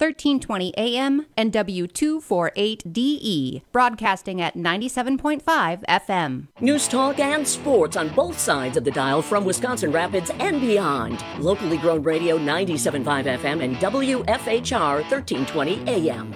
1320 AM and W248DE, broadcasting at 97.5 FM. News talk and sports on both sides of the dial from Wisconsin Rapids and beyond. Locally grown radio 97.5 FM and WFHR 1320 AM.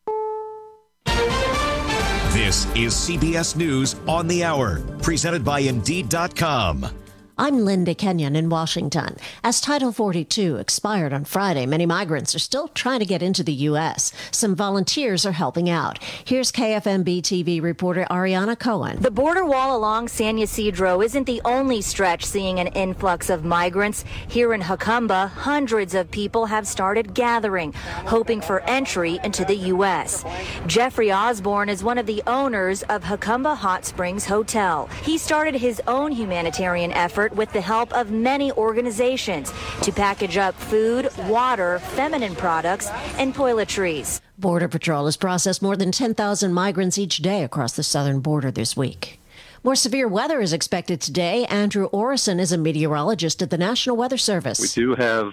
This is CBS News on the Hour, presented by Indeed.com. I'm Linda Kenyon in Washington. As Title 42 expired on Friday, many migrants are still trying to get into the U.S. Some volunteers are helping out. Here's KFMB TV reporter Ariana Cohen. The border wall along San Ysidro isn't the only stretch seeing an influx of migrants. Here in Jacumba, hundreds of people have started gathering, hoping for entry into the U.S. Jeffrey Osborne is one of the owners of Jacumba Hot Springs Hotel. He started his own humanitarian effort with the help of many organizations to package up food, water, feminine products, and toiletries. Border Patrol has processed more than 10,000 migrants each day across the southern border this week. More severe weather is expected today. Andrew Orison is a meteorologist at the National Weather Service. We do have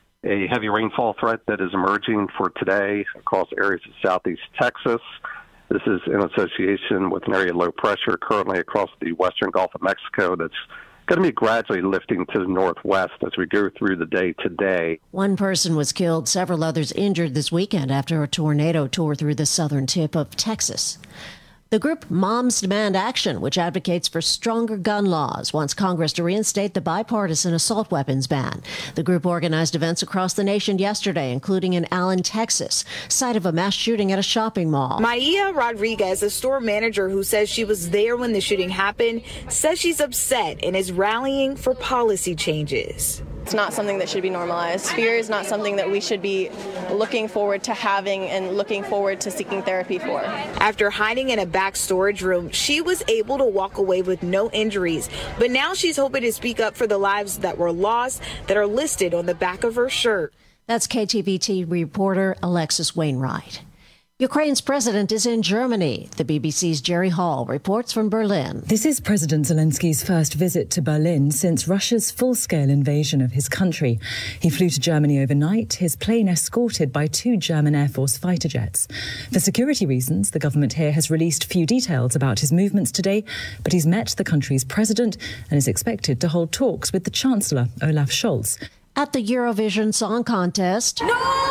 a heavy rainfall threat that is emerging for today across areas of southeast Texas. This is in association with an area of low pressure currently across the western Gulf of Mexico that's going to be gradually lifting to the northwest as we go through the day today. One person was killed, several others injured this weekend after a tornado tore through the southern tip of Texas. The group Moms Demand Action, which advocates for stronger gun laws, wants Congress to reinstate the bipartisan assault weapons ban. The group organized events across the nation yesterday, including in Allen, Texas, site of a mass shooting at a shopping mall. Maia Rodriguez, a store manager who says she was there when the shooting happened, says she's upset and is rallying for policy changes. It's not something that should be normalized. Fear is not something that we should be looking forward to having and looking forward to seeking therapy for. After hiding in a back storage room, she was able to walk away with no injuries. But now she's hoping to speak up for the lives that were lost that are listed on the back of her shirt. That's KTVT reporter Alexis Wainwright. Ukraine's president is in Germany. The BBC's Jerry Hall reports from Berlin. This is President Zelensky's first visit to Berlin since Russia's full-scale invasion of his country. He flew to Germany overnight, his plane escorted by 2 German Air Force fighter jets. For security reasons, the government here has released few details about his movements today, but he's met the country's president and is expected to hold talks with the Chancellor, Olaf Scholz. At the Eurovision Song Contest,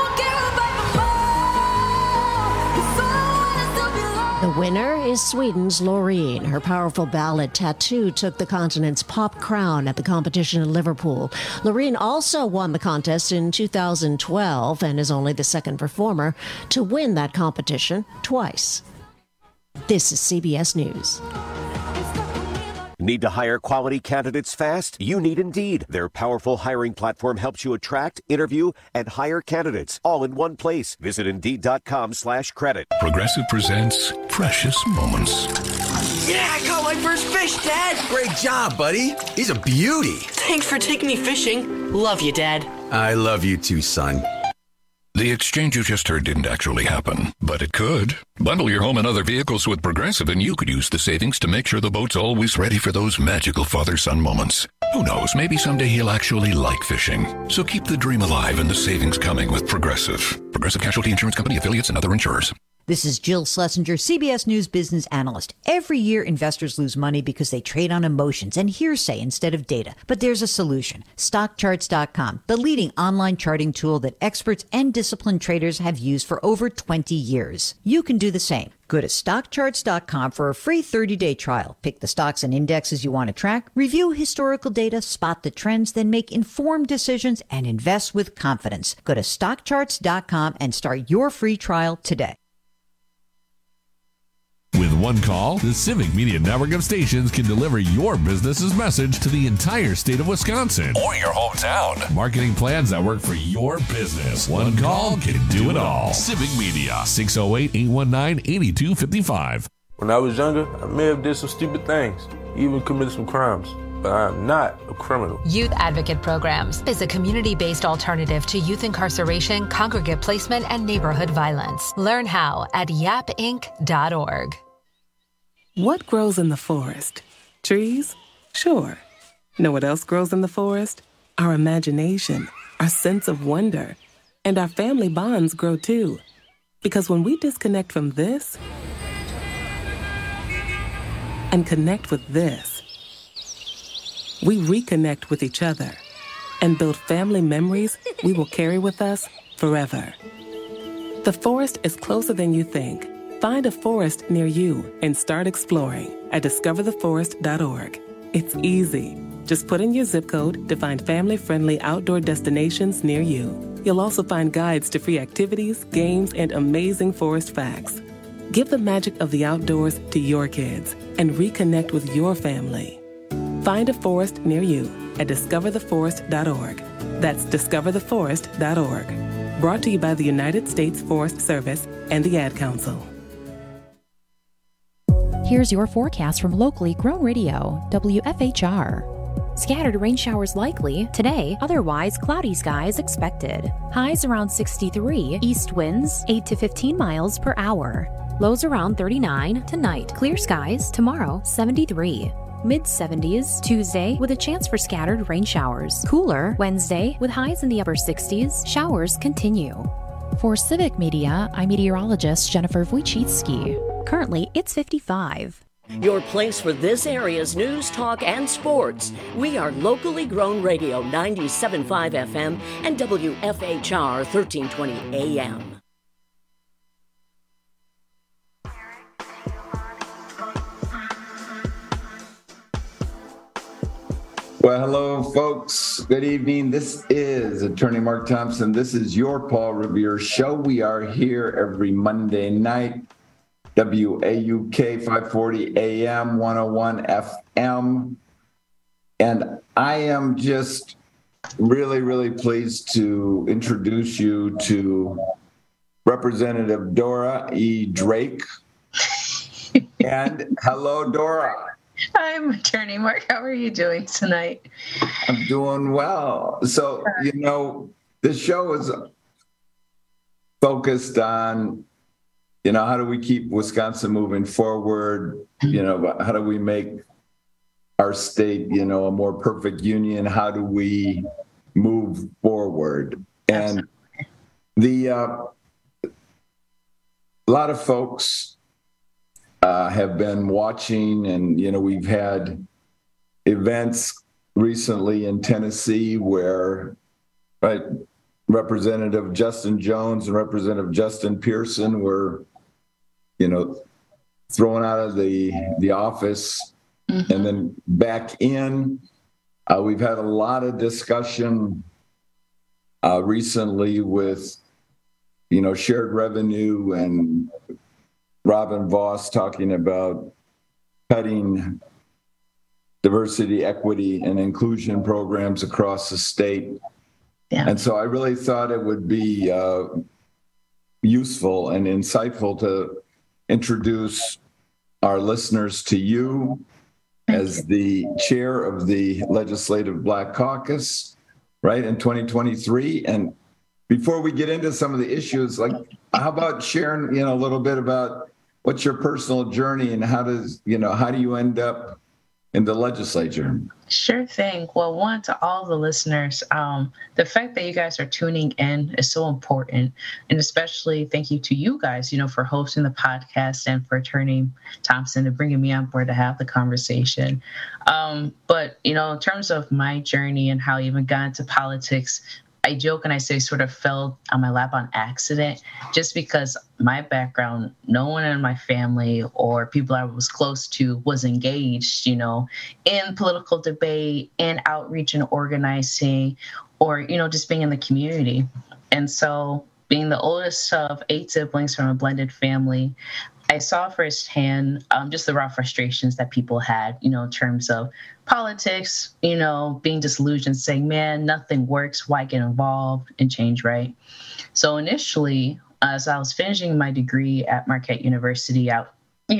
the winner is Sweden's Loreen. Her powerful ballad Tattoo took the continent's pop crown at the competition in Liverpool. Loreen also won the contest in 2012 and is only the second performer to win that competition twice. This is CBS News. Need to hire quality candidates fast? You need Indeed. Their powerful hiring platform helps you attract, interview, and hire candidates all in one place. Visit Indeed.com/credit. Progressive presents Precious Moments. Yeah, I caught my first fish, Dad. Great job, buddy. He's a beauty. Thanks for taking me fishing. Love you, Dad. I love you too, son. The exchange you just heard didn't actually happen, but it could. Bundle your home and other vehicles with Progressive, and you could use the savings to make sure the boat's always ready for those magical father-son moments. Who knows, maybe someday he'll actually like fishing. So keep the dream alive and the savings coming with Progressive. Progressive Casualty Insurance Company, affiliates, and other insurers. This is Jill Schlesinger, CBS News business analyst. Every year, investors lose money because they trade on emotions and hearsay instead of data. But there's a solution. StockCharts.com, the leading online charting tool that experts and disciplined traders have used for over 20 years. You can do the same. Go to StockCharts.com for a free 30-day trial. Pick the stocks and indexes you want to track, review historical data, spot the trends, then make informed decisions and invest with confidence. Go to StockCharts.com and start your free trial today. With one call, the Civic Media Network of stations can deliver your business's message to the entire state of Wisconsin. Or your hometown. Marketing plans that work for your business. One call can do it all. Civic Media, 608-819-8255. When I was younger, I may have did some stupid things, even committed some crimes. But I am not a criminal. Youth Advocate Programs is a community-based alternative to youth incarceration, congregate placement, and neighborhood violence. Learn how at yapinc.org. What grows in the forest? Trees? Sure. Know what else grows in the forest? Our imagination, our sense of wonder, And our family bonds grow too. Because when we disconnect from this and connect with this, we reconnect with each other and build family memories we will carry with us forever. The forest is closer than you think. Find a forest near you and start exploring at discovertheforest.org. It's easy. Just put in your zip code to find family-friendly outdoor destinations near you. You'll also find guides to free activities, games, and amazing forest facts. Give the magic of the outdoors to your kids and reconnect with your family. Find a forest near you at discovertheforest.org. That's discovertheforest.org. Brought to you by the United States Forest Service and the Ad Council. Here's your forecast from locally grown radio, WFHR. Scattered rain showers likely today, otherwise cloudy skies expected. Highs around 63, east winds 8 to 15 miles per hour. Lows around 39 tonight. Clear skies tomorrow, 73. Mid-70s Tuesday with a chance for scattered rain showers. Cooler Wednesday with highs in the upper 60s. Showers continue. For Civic Media, I'm meteorologist Jennifer Wojcicki. Currently, it's 55. Your place for this area's news, talk, and sports. We are locally grown radio 97.5 FM and WFHR 1320 AM. Well, hello, folks. Good evening. This is Attorney Mark Thompson. This is your Paul Revere Show. We are here every Monday night. WAUK 540 AM 101 FM. And I am just really, really pleased to introduce you to Representative Dora E. Drake. And hello, Dora. I'm Attorney Mark. How are you doing tonight? I'm doing well. So, you know, this show is focused on how do we keep Wisconsin moving forward? How do we make our state, a more perfect union? How do we move forward? And a lot of folks have been watching, and, we've had events recently in Tennessee where, right, Representative Justin Jones and Representative Justin Pearson were thrown out of the office and then back in. We've had a lot of discussion recently with, shared revenue and Robin Voss talking about cutting diversity, equity, and inclusion programs across the state. Yeah. And so I really thought it would be useful and insightful to introduce our listeners to you as the chair of the Legislative Black Caucus, right, in 2023. And before we get into some of the issues, how about sharing, a little bit about what's your personal journey and how do you end up in the legislature? Sure thing. Well, one, to all the listeners, the fact that you guys are tuning in is so important. And especially thank you to you guys, for hosting the podcast and for Attorney Thompson and bringing me on board to have the conversation. But, in terms of my journey and how I even got into politics, I joke and I say sort of fell on my lap on accident, just because my background, no one in my family or people I was close to was engaged, in political debate and outreach and organizing or, just being in the community. And so being the oldest of 8 siblings from a blended family, I saw firsthand just the raw frustrations that people had, in terms of politics, being disillusioned, saying, man, nothing works. Why get involved and change, right? So initially, as I was finishing my degree at Marquette University, I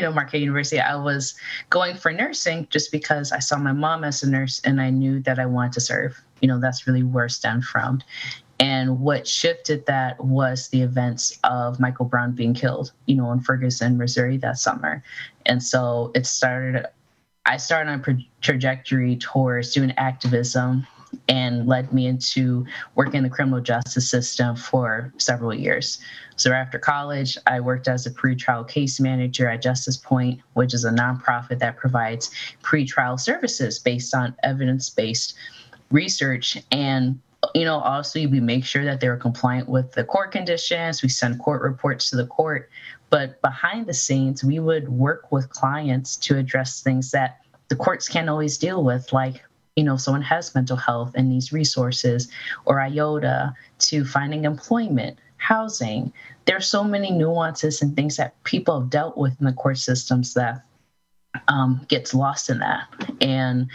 was going for nursing just because I saw my mom as a nurse and I knew that I wanted to serve. That's really where it stemmed from. And what shifted that was the events of Michael Brown being killed, in Ferguson, Missouri that summer. And so I started on a trajectory towards doing activism and led me into working in the criminal justice system for several years. So after college, I worked as a pretrial case manager at Justice Point, which is a nonprofit that provides pretrial services based on evidence-based research. And also we make sure that they're compliant with the court conditions. We send court reports to the court. But behind the scenes, we would work with clients to address things that the courts can't always deal with, like, someone has mental health and needs resources, or IOTA, to finding employment, housing. There's so many nuances and things that people have dealt with in the court systems that gets lost in that. And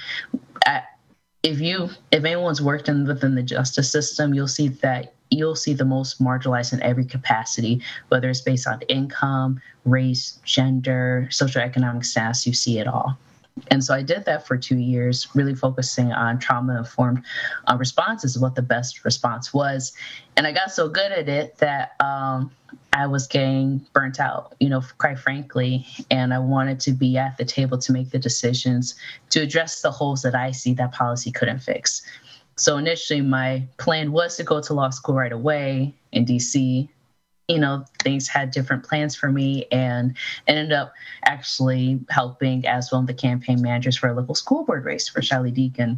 if anyone's worked within the justice system, you'll see the most marginalized in every capacity, whether it's based on income, race, gender, socioeconomic status. You see it all. And so I did that for 2 years, really focusing on trauma-informed responses, what the best response was. And I got so good at it that I was getting burnt out, quite frankly. And I wanted to be at the table to make the decisions to address the holes that I see that policy couldn't fix. So initially, my plan was to go to law school right away in D.C. Things had different plans for me, and ended up actually helping as one of the campaign managers for a local school board race for Shiley Deacon.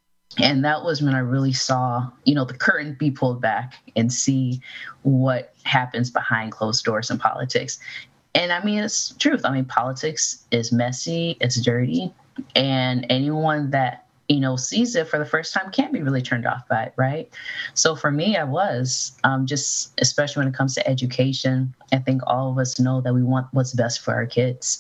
And that was when I really saw, the curtain be pulled back and see what happens behind closed doors in politics. And it's the truth. Politics is messy, it's dirty, and anyone that sees it for the first time can't be really turned off by it, right? So for me, I was just, especially when it comes to education, I think all of us know that we want what's best for our kids.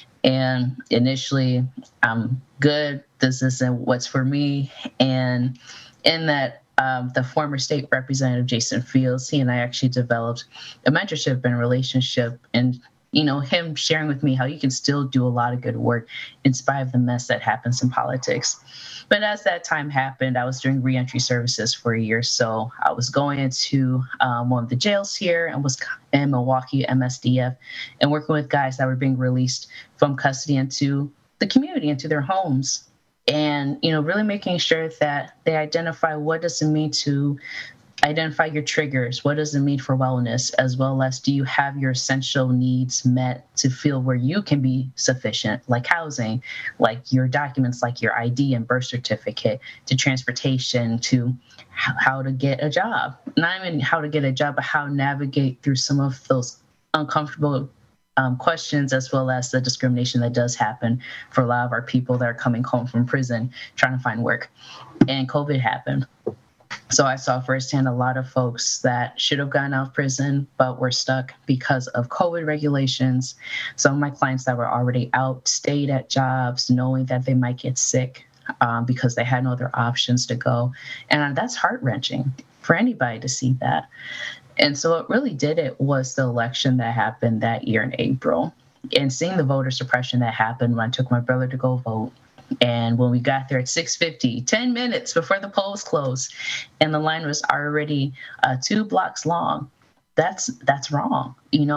And initially, I'm good, this isn't what's for me. And in that, the former state representative, Jason Fields, he and I actually developed a mentorship and a relationship, and him sharing with me how you can still do a lot of good work in spite of the mess that happens in politics. But as that time happened, I was doing reentry services for a year. So I was going into one of the jails here in Milwaukee, MSDF, and working with guys that were being released from custody into the community, into their homes. And, really making sure that they identify what does it mean to identify your triggers. What does it mean for wellness, as well as do you have your essential needs met to feel where you can be sufficient, like housing, like your documents, like your ID and birth certificate, to transportation, to how to get a job. Not even how to get a job, but how to navigate through some of those uncomfortable questions, as well as the discrimination that does happen for a lot of our people that are coming home from prison trying to find work. And COVID happened. So I saw firsthand a lot of folks that should have gotten out of prison, but were stuck because of COVID regulations. Some of my clients that were already out stayed at jobs knowing that they might get sick because they had no other options to go. And that's heart-wrenching for anybody to see that. And so what really did it was the election that happened that year in April, and seeing the voter suppression that happened when I took my brother to go vote. And when we got there at 6:50, 10 minutes before the polls closed, and the line was already 2 blocks long, that's wrong.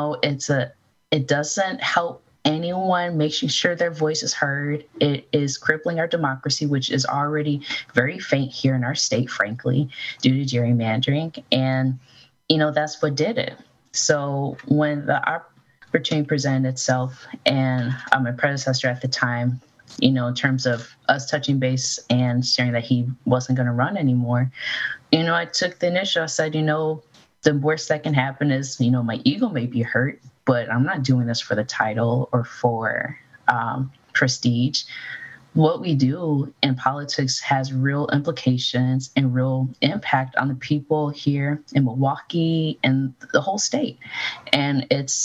It doesn't help anyone making sure their voice is heard. It is crippling our democracy, which is already very faint here in our state, frankly, due to gerrymandering. And, that's what did it. So when the opportunity presented itself, and my predecessor at the time, in terms of us touching base and sharing that he wasn't going to run anymore, I took the initiative. I said, the worst that can happen is, my ego may be hurt, but I'm not doing this for the title or for prestige. What we do in politics has real implications and real impact on the people here in Milwaukee and the whole state. And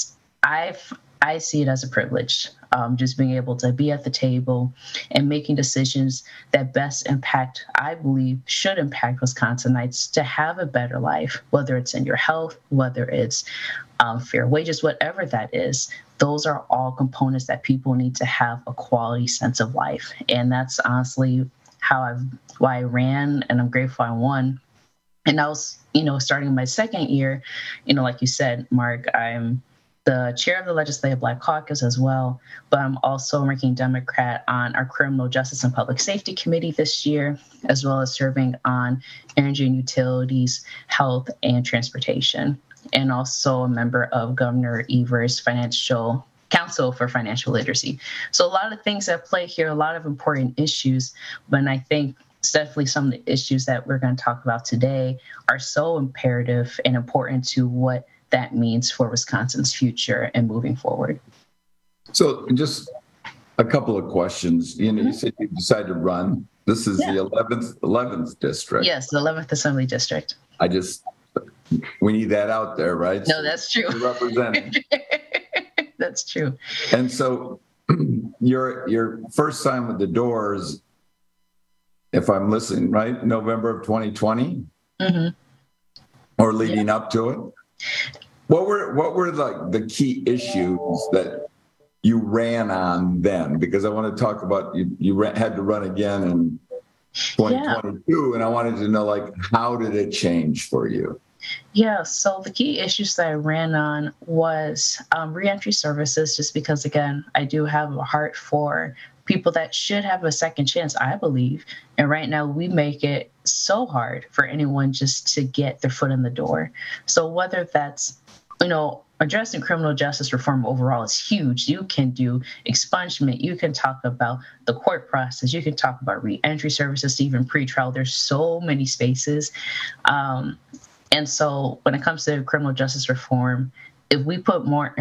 I see it as a privilege, just being able to be at the table and making decisions that best impact, I believe, should impact Wisconsinites to have a better life, whether it's in your health, whether it's fair wages, whatever that is. Those are all components that people need to have a quality sense of life. And that's honestly why I ran, and I'm grateful I won. And I was, starting my second year, like you said, Mark, I'm the chair of the Legislative Black Caucus as well, but I'm also a ranking Democrat on our Criminal Justice and Public Safety Committee this year, as well as serving on Energy and Utilities, Health, and Transportation, and also a member of Governor Evers' Financial Council for Financial Literacy. So a lot of things at play here, a lot of important issues, but I think definitely some of the issues that we're going to talk about today are so imperative and important to what that means for Wisconsin's future and moving forward. So just a couple of questions. You said you decided to run. This is the 11th district. Yes, the 11th Assembly District. We need that out there, right? No, that's true. Representing. That's true. And so your first time with the Doors, if I'm listening, right? November of 2020? Mm-hmm. Or leading up to it? What were like the key issues that you ran on then? Because I want to talk about you had to run again in 2022, and I wanted to know, like, how did it change for you? Yeah, so the key issues that I ran on was reentry services, just because, again, I do have a heart for people that should have a second chance, I believe. And right now we make it so hard for anyone just to get their foot in the door. So whether that's, addressing criminal justice reform overall is huge. You can do expungement. You can talk about the court process. You can talk about reentry services, even pretrial. There's so many spaces. And so when it comes to criminal justice reform, if we put more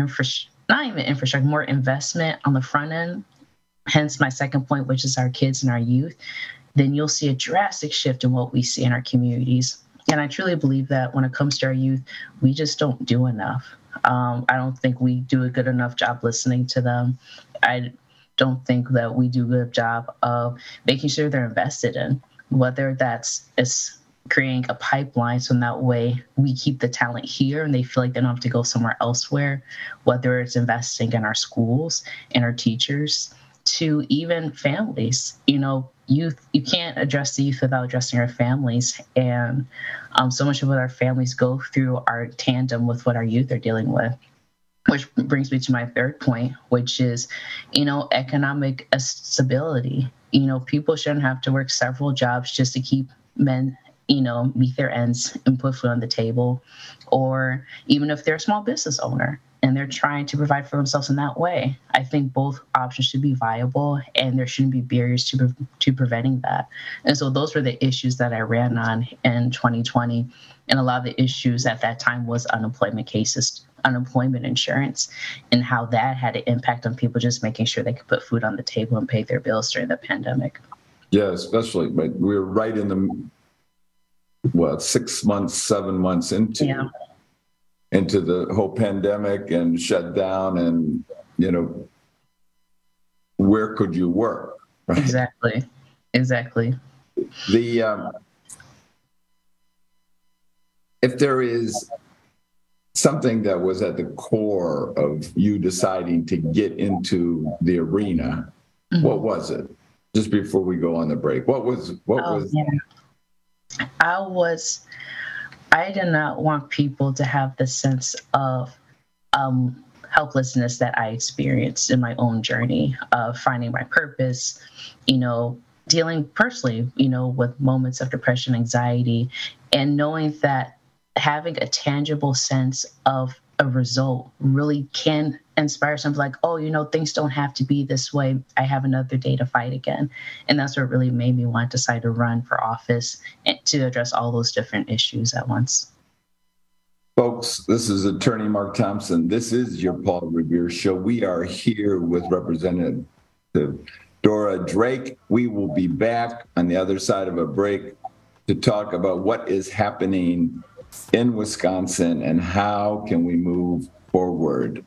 more investment on the front end, hence my second point, which is our kids and our youth, then you'll see a drastic shift in what we see in our communities. And I truly believe that when it comes to our youth, we just don't do enough. I don't think we do a good enough job listening to them. I don't think that we do a good job of making sure they're invested in, whether that's creating a pipeline so in that way we keep the talent here and they feel like they don't have to go somewhere elsewhere, whether it's investing in our schools and our teachers, to even families. Youth, you can't address the youth without addressing our families. And so much of what our families go through are tandem with what our youth are dealing with. Which brings me to my third point, which is, economic stability. People shouldn't have to work several jobs just to keep men, meet their ends and put food on the table. Or even if they're a small business owner and they're trying to provide for themselves in that way, I think both options should be viable and there shouldn't be barriers to preventing that. And so those were the issues that I ran on in 2020. And a lot of the issues at that time was unemployment cases, unemployment insurance, and how that had an impact on people just making sure they could put food on the table and pay their bills during the pandemic. Yeah, especially, but we were right in the 6 months, 7 months into the whole pandemic and shut down, and where could you work? Right? Exactly. If there is something that was at the core of you deciding to get into the arena, what was it? Just before we go on the break, what was? I did not want people to have the sense of helplessness that I experienced in my own journey of finding my purpose, dealing personally, with moments of depression, anxiety, and knowing that having a tangible sense of a result really can inspire something like, things don't have to be this way. I have another day to fight again. And that's what really made me want to decide to run for office and to address all those different issues at once. Folks, this is Attorney Mark Thompson. This is your Paul Revere Show. We are here with Representative Dora Drake. We will be back on the other side of a break to talk about what is happening in Wisconsin and how can we move forward.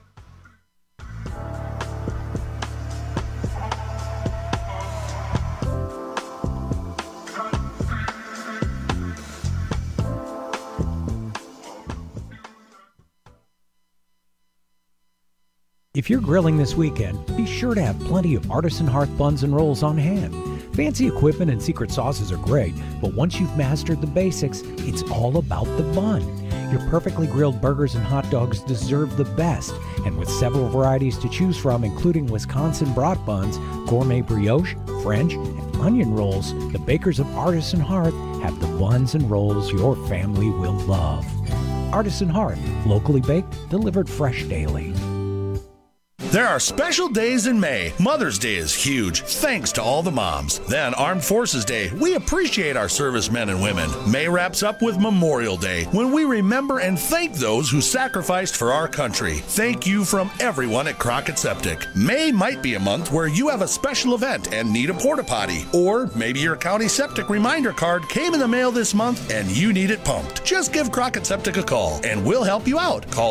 If you're grilling this weekend, be sure to have plenty of artisan hearth buns and rolls on hand. Fancy equipment and secret sauces are great, but once you've mastered the basics, it's all about the bun. Your perfectly grilled burgers and hot dogs deserve the best. And with several varieties to choose from, including Wisconsin brat buns, gourmet brioche, French, and onion rolls, the bakers of Artisan Hearth have the buns and rolls your family will love. Artisan Hearth, locally baked, delivered fresh daily. There are special days in May. Mother's Day is huge, thanks to all the moms. Then Armed Forces Day. We appreciate our servicemen and women. May wraps up with Memorial Day, when we remember and thank those who sacrificed for our country. Thank you from everyone at Crockett Septic. May might be a month where you have a special event and need a porta potty. Or maybe your county septic reminder card came in the mail this month and you need it pumped. Just give Crockett Septic a call and we'll help you out. Call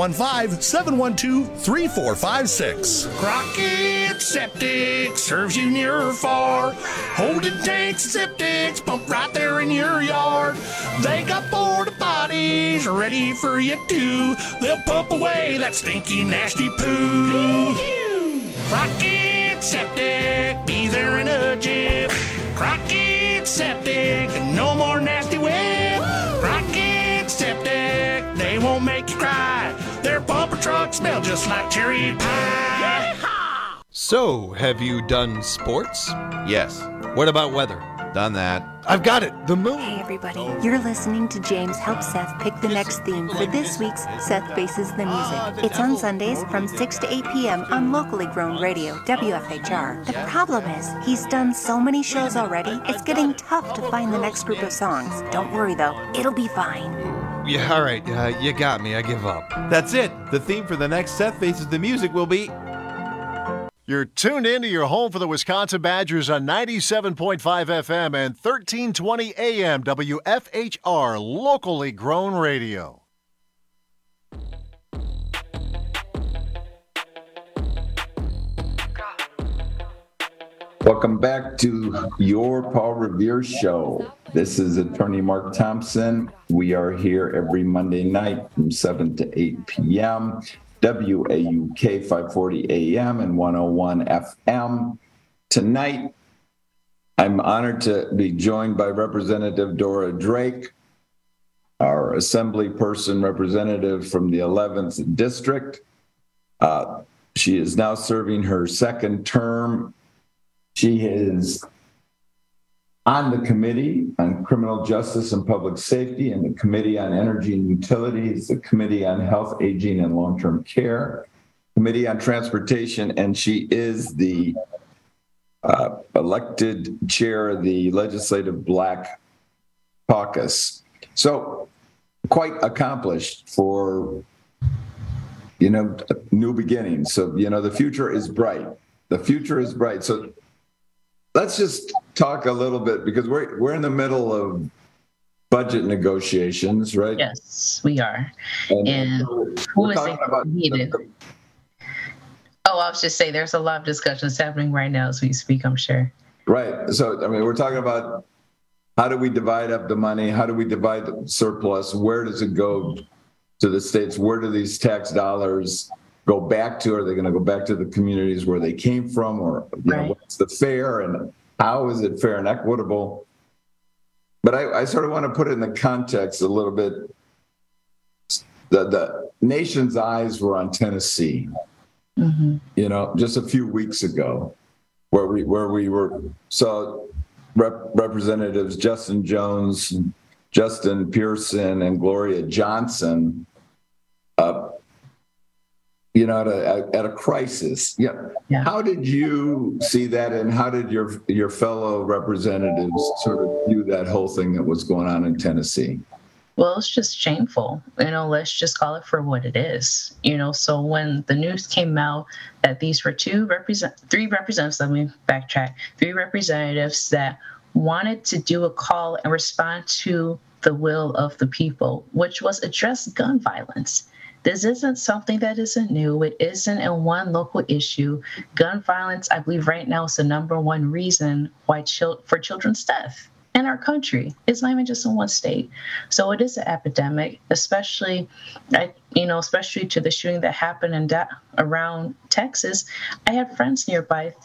715-712-3456. Crockett Septic serves you near or far. Holding tanks and septics pumped right there in your yard. They got porta potties ready for you too. They'll pump away that stinky, nasty poo. Crockett Septic, be there in a jiff. Crockett Septic, no more nasty whip. Crockett Septic, they won't make you cry. Their bumper trucks smell just like cherry pie. So, have you done sports? Yes. What about weather? Done that. I've got it, the moon. Hey everybody, you're listening to James help Seth pick the next theme for this week's Seth Faces the Music. It's on Sundays from 6 to 8 p.m. on locally grown radio, WFHR. The problem is, he's done so many shows already, it's getting tough to find the next group of songs. Don't worry though, it'll be fine. Yeah, all right, you got me. I give up. That's it. The theme for the next Seth Faces the Music will be... You're tuned in to your home for the Wisconsin Badgers on 97.5 FM and 1320 AM WFHR, locally grown radio. Welcome back to your Paul Revere Show. This is Attorney Mark Thompson. We are here every Monday night from 7 to 8 p.m. WAUK 540 AM and 101 FM. Tonight, I'm honored to be joined by Representative Dora Drake, our assembly person representative from the 11th District. She is now serving her second term. She is on the Committee on Criminal Justice and Public Safety and the Committee on Energy and Utilities, the Committee on Health, Aging, and Long-Term Care, Committee on Transportation, and she is the elected chair of the Legislative Black Caucus. So quite accomplished for, new beginnings. So, the future is bright. The future is bright. So let's just talk a little bit, because we're in the middle of budget negotiations, right? Yes, we are. And who is needed? Oh, I'll just say there's a lot of discussions happening right now as we speak, I'm sure. Right. So, we're talking about how do we divide up the money? How do we divide the surplus? Where does it go to the states? Where do these tax dollars go back to? Are they going to go back to the communities where they came from? Or what's the fair, and how is it fair and equitable? But I sort of want to put it in the context a little bit. The nation's eyes were on Tennessee, just a few weeks ago, where we saw Representatives Justin Jones, Justin Pearson, and Gloria Johnson at a crisis. Yeah. How did you see that, and how did your fellow representatives sort of view that whole thing that was going on in Tennessee? Well, it's just shameful. Let's just call it for what it is. So when the news came out that these were three representatives, let me backtrack, three representatives that wanted to do a call and respond to the will of the people, which was address gun violence. This isn't something that isn't new. It isn't a one local issue. Gun violence, I believe right now, is the number one reason why for children's death in our country. It's not even just in one state. So it is an epidemic, especially to the shooting that happened around Texas. I had friends nearby that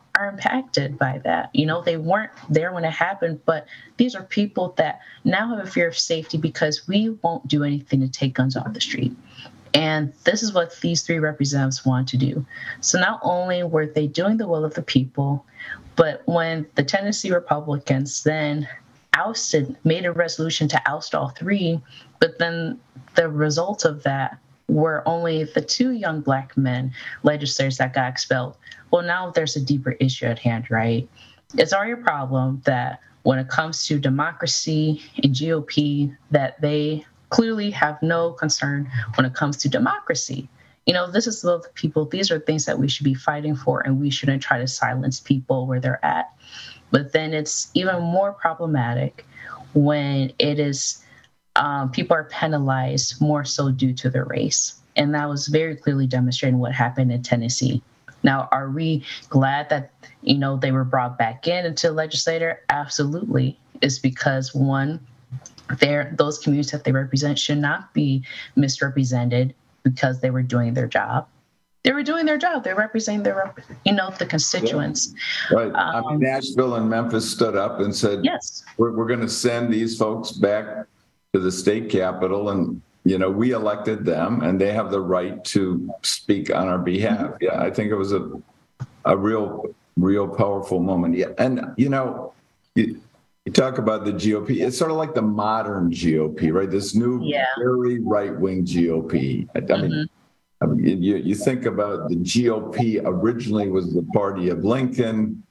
are impacted by that. They weren't there when it happened, but these are people that now have a fear of safety because we won't do anything to take guns off the street. And this is what these 3 representatives want to do. So not only were they doing the will of the people, but when the Tennessee Republicans then made a resolution to oust all 3, but then the result of that were only the 2 young Black men legislators that got expelled. Well, now there's a deeper issue at hand, right? It's already a problem that when it comes to democracy and GOP, that they clearly have no concern when it comes to democracy. This is the people, these are things that we should be fighting for, and we shouldn't try to silence people where they're at. But then it's even more problematic when it is people are penalized more so due to their race. And that was very clearly demonstrating what happened in Tennessee. Now, are we glad that, they were brought back into the legislature? Absolutely. It's because, one, those communities that they represent should not be misrepresented because they were doing their job. They were doing their job. They're representing the constituents. Yeah. Right. Nashville and Memphis stood up and said, yes, we're going to send these folks back to the state capitol, and we elected them, and they have the right to speak on our behalf. Yeah, I think it was a real powerful moment. Yeah, and you talk about the GOP. It's sort of like the modern GOP, right? This new, very right-wing GOP. I mean, you think about the GOP originally was the party of Lincoln,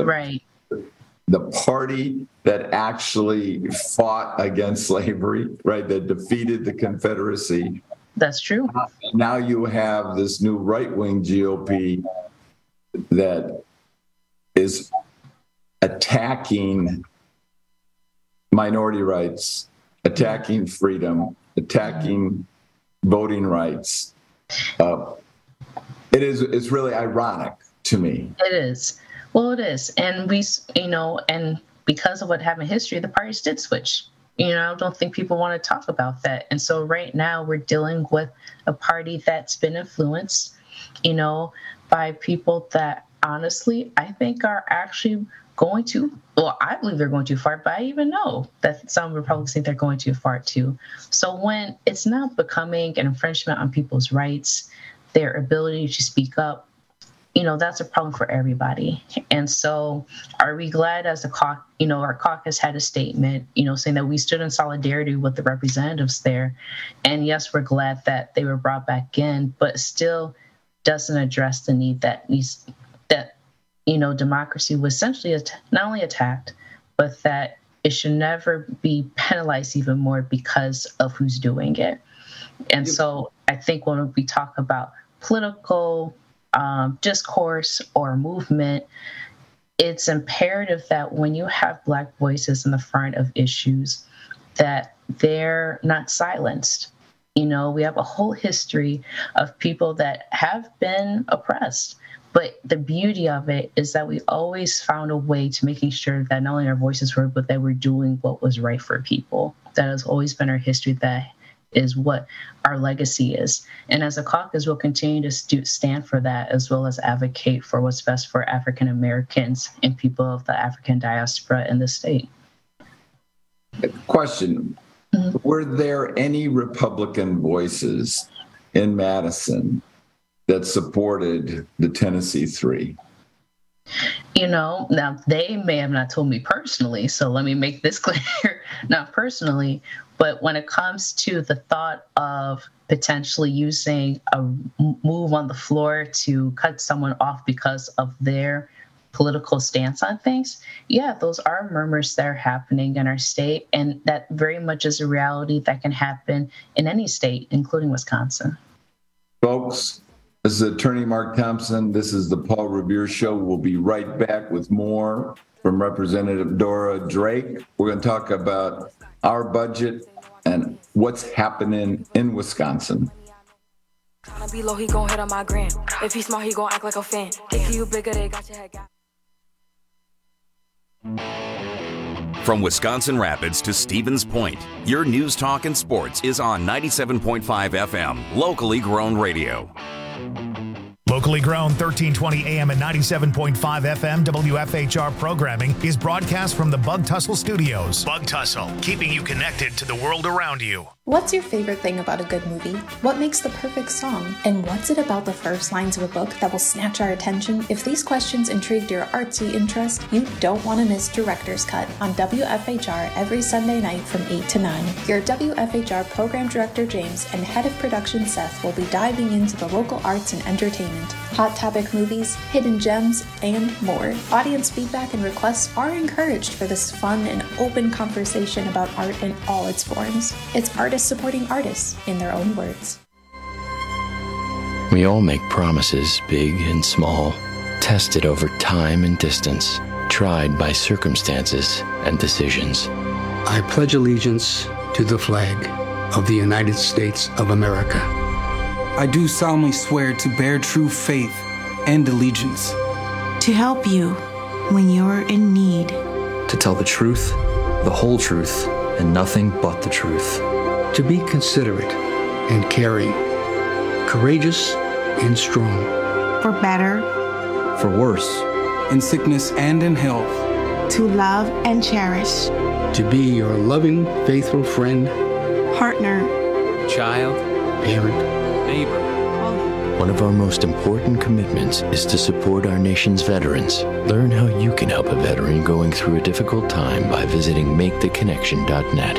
the party that actually fought against slavery, right? That defeated the Confederacy. That's true. Now you have this new right-wing GOP that is attacking minority rights, attacking freedom, attacking voting rights. It's really ironic to me. It is. Well, it is. And and because of what happened in history, the parties did switch. I don't think people want to talk about that. And so right now we're dealing with a party that's been influenced, by people that honestly, I think are actually going too, well, I believe they're going too far, but I even know that some Republicans think they're going too far too. So when it's not becoming an infringement on people's rights, their ability to speak up, that's a problem for everybody. And so are we glad as our caucus had a statement, saying that we stood in solidarity with the representatives there. And yes, we're glad that they were brought back in, but still doesn't address the need that democracy was essentially not only attacked, but that it should never be penalized even more because of who's doing it. And so I think when we talk about political discourse or movement, it's imperative that when you have Black voices in the front of issues, that they're not silenced. We have a whole history of people that have been oppressed. But the beauty of it is that we always found a way to making sure that not only our voices were, but that we're doing what was right for people. That has always been our history. That is what our legacy is. And as a caucus, we'll continue to stand for that, as well as advocate for what's best for African Americans and people of the African diaspora in the state. Question. Mm-hmm. Were there any Republican voices in Madison that supported the Tennessee 3? Now they may have not told me personally, so let me make this clear, not personally, but when it comes to the thought of potentially using a move on the floor to cut someone off because of their political stance on things, yeah, those are murmurs that are happening in our state, and that very much is a reality that can happen in any state, including Wisconsin. Folks, this is Attorney Mark Thompson. This is the Paul Revere Show. We'll be right back with more from Representative Dora Drake. We're going to talk about our budget and what's happening in Wisconsin. Trying to be low, he gon' hit on my gram. If he's smart, he gon' act like a fan. If you bigger, they got your head. From Wisconsin Rapids to Stevens Point, your news, talk, and sports is on 97.5 FM, locally grown radio. Locally grown 1320 AM and 97.5 FM WFHR programming is broadcast from the Bug Tussle Studios. Bug Tussle, keeping you connected to the world around you. What's your favorite thing about a good movie? What makes the perfect song? And what's it about the first lines of a book that will snatch our attention? If these questions intrigued your artsy interest, you don't want to miss Director's Cut on WFHR every Sunday night from 8 to 9. Your WFHR Program Director James and Head of Production Seth will be diving into the local arts and entertainment, hot topic movies, hidden gems, and more. Audience feedback and requests are encouraged for this fun and open conversation about art in all its forms. It's artists supporting artists in their own words. We all make promises, big and small, tested over time and distance, tried by circumstances and decisions. I pledge allegiance to the flag of the United States of America. I do solemnly swear to bear true faith and allegiance. To help you when you're in need. To tell the truth, the whole truth, and nothing but the truth. To be considerate and caring, courageous and strong. For better. For worse. In sickness and in health. To love and cherish. To be your loving, faithful friend. Partner. Child. Parent. Neighbor. One of our most important commitments is to support our nation's veterans. Learn how you can help a veteran going through a difficult time by visiting maketheconnection.net.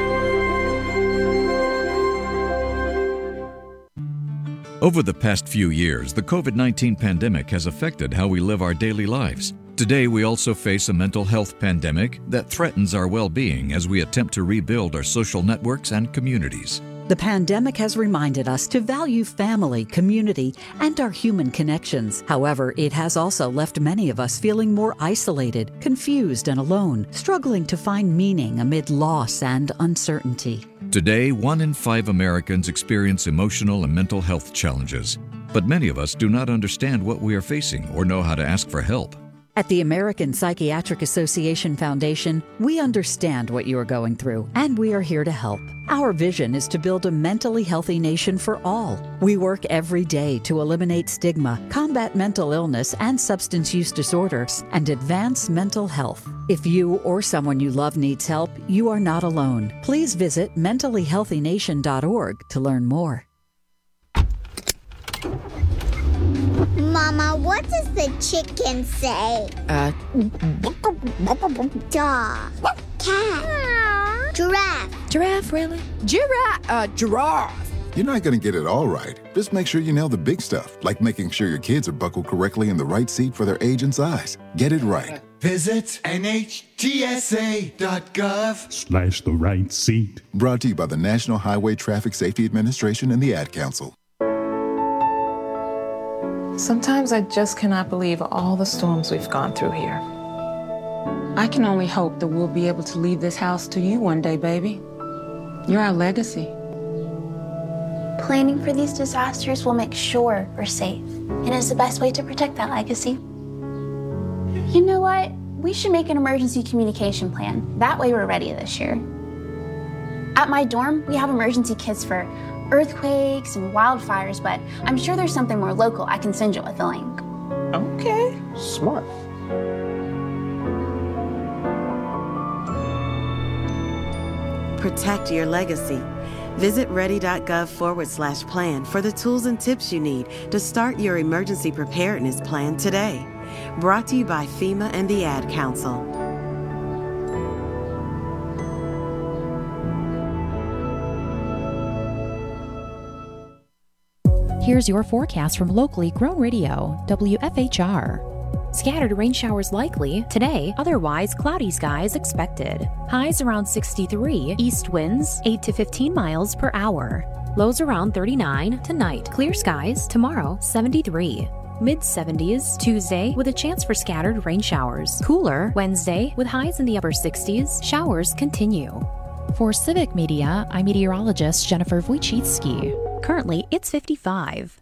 Over the past few years, the COVID-19 pandemic has affected how we live our daily lives. Today, we also face a mental health pandemic that threatens our well-being as we attempt to rebuild our social networks and communities. The pandemic has reminded us to value family, community, and our human connections. However, it has also left many of us feeling more isolated, confused, and alone, struggling to find meaning amid loss and uncertainty. Today, 1 in 5 Americans experience emotional and mental health challenges, but many of us do not understand what we are facing or know how to ask for help. At the American Psychiatric Association Foundation, we understand what you are going through, and we are here to help. Our vision is to build a mentally healthy nation for all. We work every day to eliminate stigma, combat mental illness and substance use disorders, and advance mental health. If you or someone you love needs help, you are not alone. Please visit mentallyhealthynation.org to learn more. Mama, what does the chicken say? Dog. Cat. Giraffe. Giraffe, really? Giraffe. You're not going to get it all right. Just make sure you nail the big stuff, like making sure your kids are buckled correctly in the right seat for their age and size. Get it right. Visit NHTSA.gov/the right seat. Brought to you by the National Highway Traffic Safety Administration and the Ad Council. Sometimes I just cannot believe all the storms we've gone through here. I can only hope that we'll be able to leave this house to you one day, baby. You're our legacy. Planning for these disasters will make sure we're safe, and is the best way to protect that legacy. You know what? We should make an emergency communication plan. That way we're ready this year. At my dorm, we have emergency kits for earthquakes and wildfires, but I'm sure there's something more local I can send you with a link. Okay, smart. Protect your legacy. Visit ready.gov/plan for the tools and tips you need to start your emergency preparedness plan today. Brought to you by FEMA and the Ad Council. Here's your forecast from locally grown radio, WFHR. Scattered rain showers likely today, otherwise cloudy skies expected. Highs around 63, east winds 8 to 15 miles per hour. Lows around 39 tonight. Clear skies tomorrow, 73. Mid-70s Tuesday with a chance for scattered rain showers. Cooler Wednesday with highs in the upper 60s. Showers continue. For Civic Media, I'm meteorologist Jennifer Wojcicki. Currently, it's 55.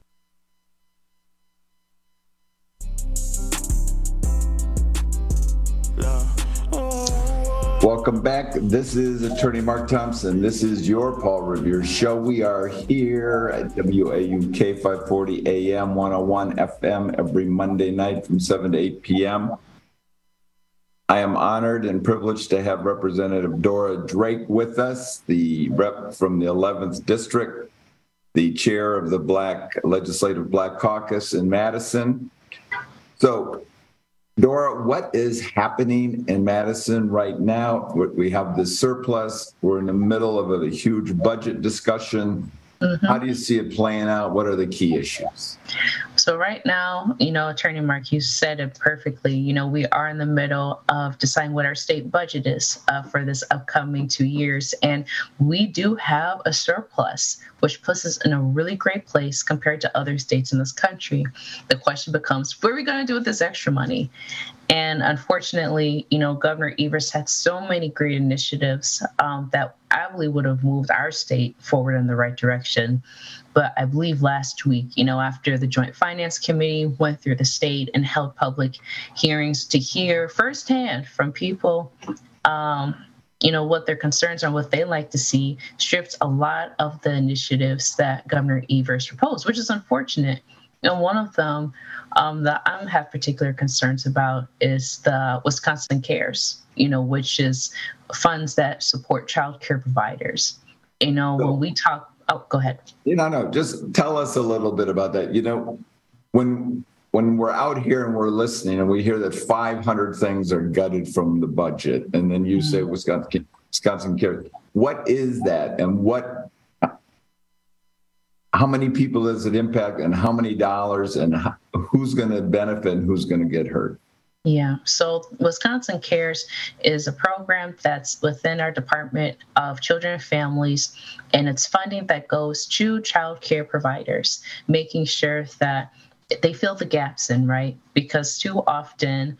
Welcome back. This is Attorney Mark Thompson. This is your Paul Revere Show. We are here at WAUK 540 AM 101 FM every Monday night from 7 to 8 p.m. I am honored and privileged to have Representative Dora Drake with us, the rep from the 11th District, the chair of the Legislative Black Caucus in Madison. So, Dora, what is happening in Madison right now? We have the surplus. We're in the middle of a huge budget discussion. Mm-hmm. How do you see it playing out? What are the key issues? So right now, Attorney Mark, you said it perfectly. We are in the middle of deciding what our state budget is for this upcoming 2 years. And we do have a surplus, which puts us in a really great place compared to other states in this country. The question becomes, what are we going to do with this extra money? And unfortunately, Governor Evers had so many great initiatives that I believe would have moved our state forward in the right direction. But I believe last week, after the Joint Finance Committee went through the state and held public hearings to hear firsthand from people, what their concerns are, what they like to see, stripped a lot of the initiatives that Governor Evers proposed, which is unfortunate. And one of them that I have particular concerns about is the Wisconsin Cares, which is funds that support child care providers. When we talk, go ahead. No, just tell us a little bit about that. When we're out here and we're listening and we hear that 500 things are gutted from the budget, and then you say Wisconsin Cares, what is that, and how many people does it impact, and how many dollars, and who's going to benefit and who's going to get hurt? Yeah, so Wisconsin Cares is a program that's within our Department of Children and Families, and it's funding that goes to child care providers, making sure that they fill the gaps in, right? Because too often,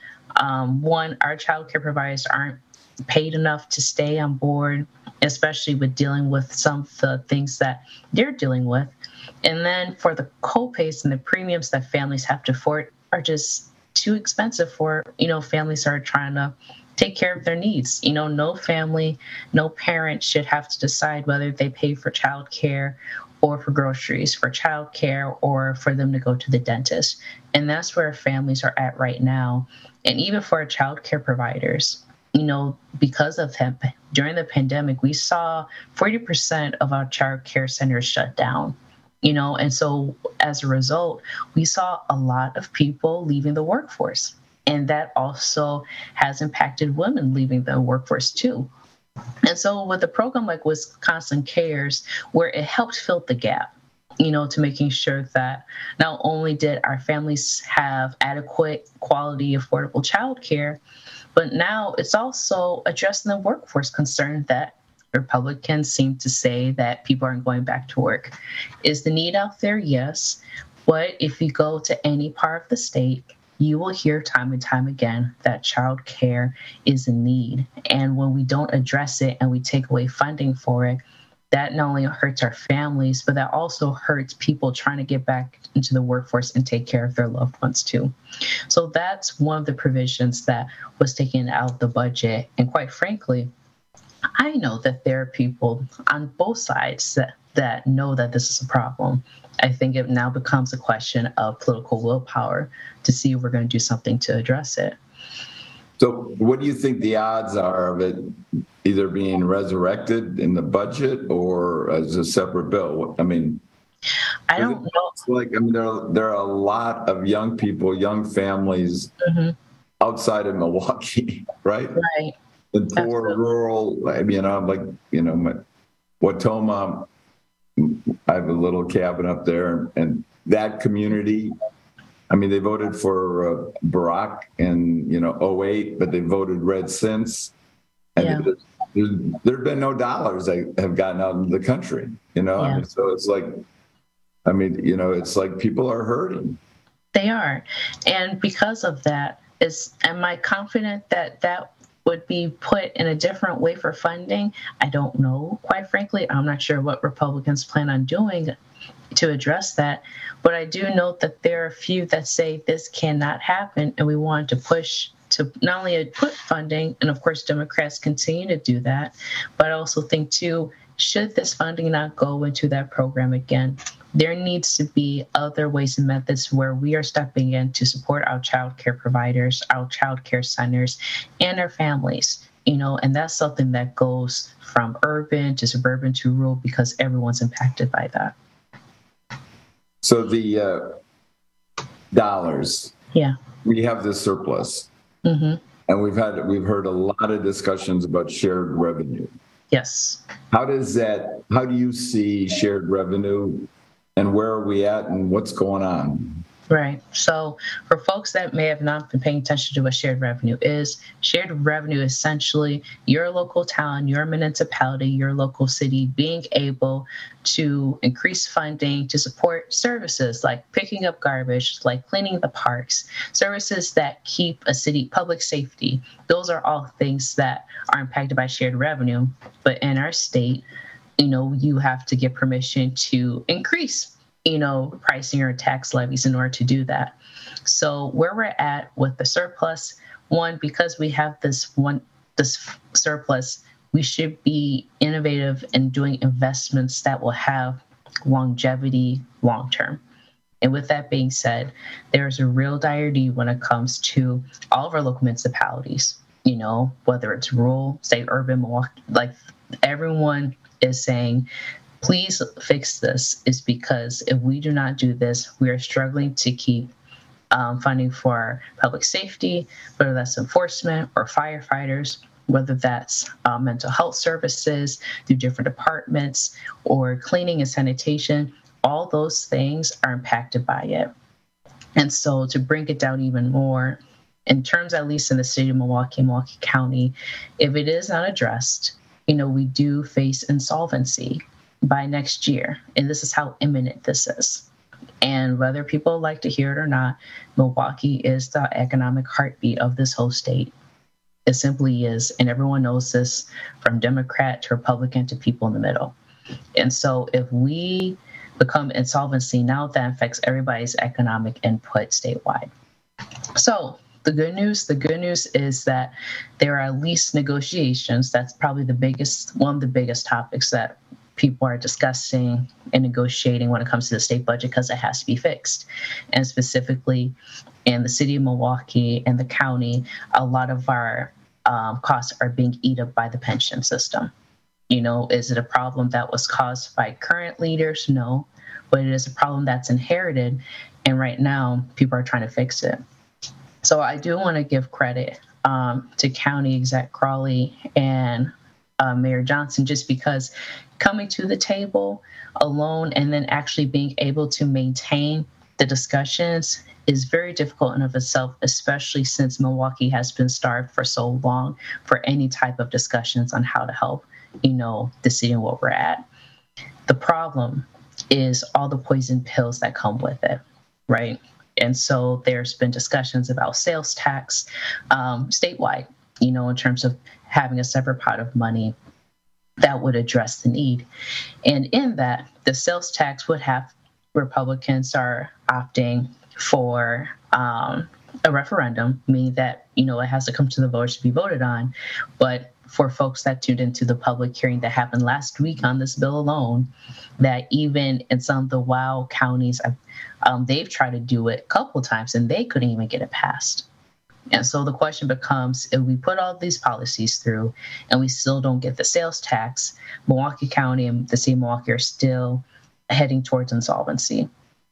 our child care providers aren't paid enough to stay on board, especially with dealing with some of the things that they're dealing with. And then for the co-pays and the premiums that families have to afford are just too expensive for, families that are trying to take care of their needs. No family, no parent should have to decide whether they pay for childcare or for groceries, for childcare, or for them to go to the dentist. And that's where families are at right now. And even for our childcare providers, because of during the pandemic, we saw 40% of our child care centers shut down, and so as a result, we saw a lot of people leaving the workforce. And that also has impacted women leaving the workforce too. And so with a program like Wisconsin Cares, where it helped fill the gap, to making sure that not only did our families have adequate, quality, affordable childcare, but now it's also addressing the workforce concern that Republicans seem to say that people aren't going back to work. Is the need out there? Yes. But if you go to any part of the state, you will hear time and time again that child care is a need. And when we don't address it and we take away funding for it, that not only hurts our families, but that also hurts people trying to get back into the workforce and take care of their loved ones too. So that's one of the provisions that was taken out of the budget. And quite frankly, I know that there are people on both sides that know that this is a problem. I think it now becomes a question of political willpower to see if we're going to do something to address it. So what do you think the odds are of it either being resurrected in the budget or as a separate bill? I don't know. There are a lot of young people, young families outside of Milwaukee, right? Right. The poor rural, Wautoma, I have a little cabin up there, and that community, they voted for Barack in 2008, but they voted red since. And there have been no dollars that have gotten out into the country, so it's like, it's like people are hurting. They are. And because of that, am I confident that would be put in a different way for funding? I don't know. Quite frankly, I'm not sure what Republicans plan on doing to address that. But I do note that there are a few that say this cannot happen, and we want to push to not only put funding, and of course Democrats continue to do that, but I also think too, should this funding not go into that program again, there needs to be other ways and methods where we are stepping in to support our child care providers, our child care centers, and our families. And that's something that goes from urban to suburban to rural because everyone's impacted by that. So the dollars. Yeah. We have this surplus. Mm-hmm. And we've heard a lot of discussions about shared revenue. Yes. How do you see shared revenue, and where are we at, and what's going on? Right. So for folks that may have not been paying attention to what shared revenue is essentially your local town, your municipality, your local city being able to increase funding to support services like picking up garbage, like cleaning the parks, services that keep a city public safety. Those are all things that are impacted by shared revenue. But in our state, you have to get permission to increase pricing or tax levies in order to do that. So where we're at with the surplus, one, because we have this surplus, we should be innovative in doing investments that will have longevity long term. And with that being said, there's a real dire need when it comes to all of our local municipalities, whether it's rural, state, urban, Milwaukee, like everyone is saying, please fix this, is because if we do not do this, we are struggling to keep funding for public safety, whether that's enforcement or firefighters, whether that's mental health services through different departments or cleaning and sanitation. All those things are impacted by it. And so to bring it down even more, in terms, at least in the city of Milwaukee County, if it is not addressed, we do face insolvency by next year. And this is how imminent this is. And whether people like to hear it or not, Milwaukee is the economic heartbeat of this whole state. It simply is. And everyone knows this, from Democrat to Republican to people in the middle. And so if we become insolvency, now that affects everybody's economic input statewide. So the good news is that there are at least negotiations. That's probably one of the biggest topics that people are discussing and negotiating when it comes to the state budget, because it has to be fixed. And specifically in the city of Milwaukee and the county, a lot of our costs are being eaten up by the pension system. Is it a problem that was caused by current leaders? No, but it is a problem that's inherited. And right now people are trying to fix it. So I do want to give credit to County Exec Crawley and Mayor Johnson, just because coming to the table alone and then actually being able to maintain the discussions is very difficult in of itself, especially since Milwaukee has been starved for so long for any type of discussions on how to help, the city and where we're at. The problem is all the poison pills that come with it, right? And so there's been discussions about sales tax statewide, in terms of having a separate pot of money that would address the need. And in that, the sales tax would have Republicans are opting for a referendum, meaning that, it has to come to the voters to be voted on. But for folks that tuned into the public hearing that happened last week on this bill alone, that even in some of the WOW counties, they've tried to do it a couple of times and they couldn't even get it passed. And so the question becomes, if we put all these policies through and we still don't get the sales tax, Milwaukee County and the city of Milwaukee are still heading towards insolvency.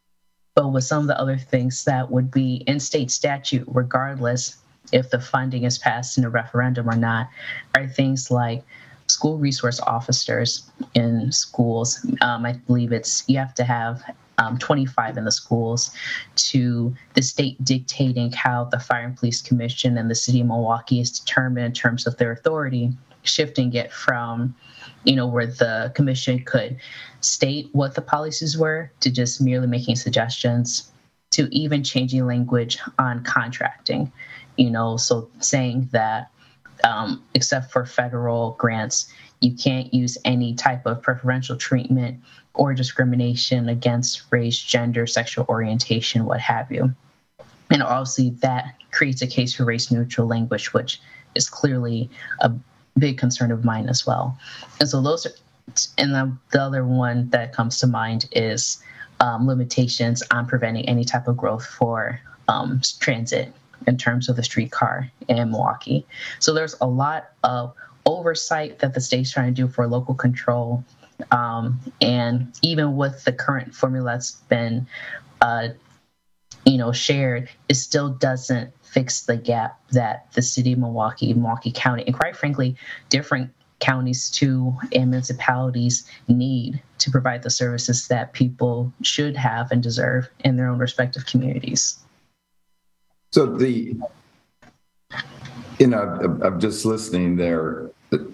But with some of the other things that would be in state statute, regardless if the funding is passed in a referendum or not, are things like school resource officers in schools. I believe you have to have 25 in the schools, to the state dictating how the Fire and Police Commission and the city of Milwaukee is determined in terms of their authority, shifting it from, where the commission could state what the policies were to just merely making suggestions, to even changing language on contracting, so saying that except for federal grants, you can't use any type of preferential treatment or discrimination against race, gender, sexual orientation, what have you. And obviously that creates a case for race-neutral language, which is clearly a big concern of mine as well. And so those are, and the other one that comes to mind is limitations on preventing any type of growth for transit in terms of the streetcar in Milwaukee. So there's a lot of oversight that the state's trying to do for local control. And even with the current formula that's been shared, it still doesn't fix the gap that the city of Milwaukee County, and quite frankly, different counties too and municipalities need to provide the services that people should have and deserve in their own respective communities. So I'm just listening there.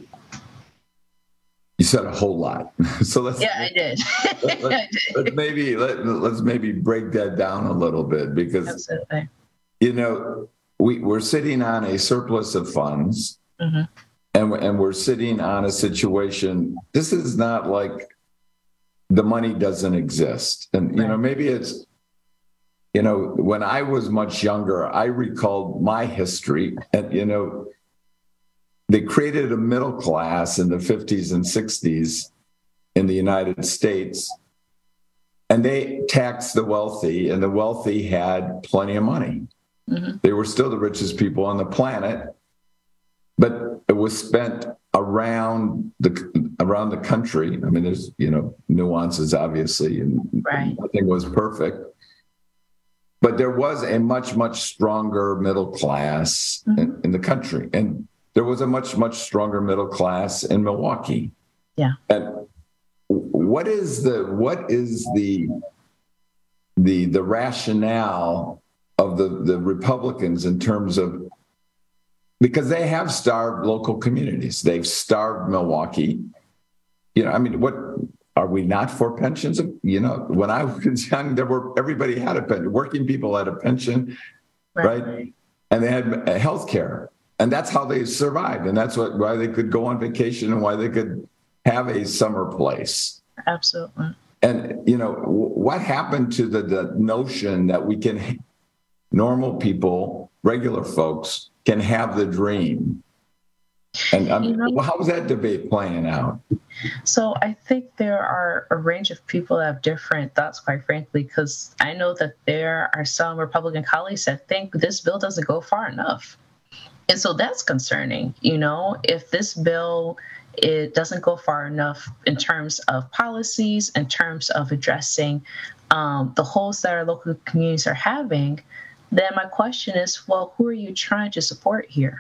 You said a whole lot. So I did. let's maybe break that down a little bit, because absolutely. We're sitting on a surplus of funds, mm-hmm. and we're sitting on a situation. This is not like the money doesn't exist, and right. Maybe it's when I was much younger, I recalled my history, and they created a middle class in the 50s and 60s in the United States, and they taxed the wealthy, and the wealthy had plenty of money. Mm-hmm. They were still the richest people on the planet, but it was spent around the country. I mean, there's nuances, obviously, and right. Nothing was perfect. But there was a much, much stronger middle class mm-hmm. in the country, and there was a much, much stronger middle class in Milwaukee. Yeah. And what is the rationale of the Republicans in terms of, because they have starved local communities, they've starved Milwaukee. What are we not for pensions? When I was young, everybody had a pension. Working people had a pension, right? And they had health care. And that's how they survived. And that's why they could go on vacation and why they could have a summer place. Absolutely. And, what happened to the notion that we can, normal people, regular folks, can have the dream? And how's that debate playing out? So I think there are a range of people that have different thoughts, quite frankly, because I know that there are some Republican colleagues that think this bill doesn't go far enough. And so that's concerning, if this bill, it doesn't go far enough in terms of policies, in terms of addressing the holes that our local communities are having, then my question is, well, who are you trying to support here?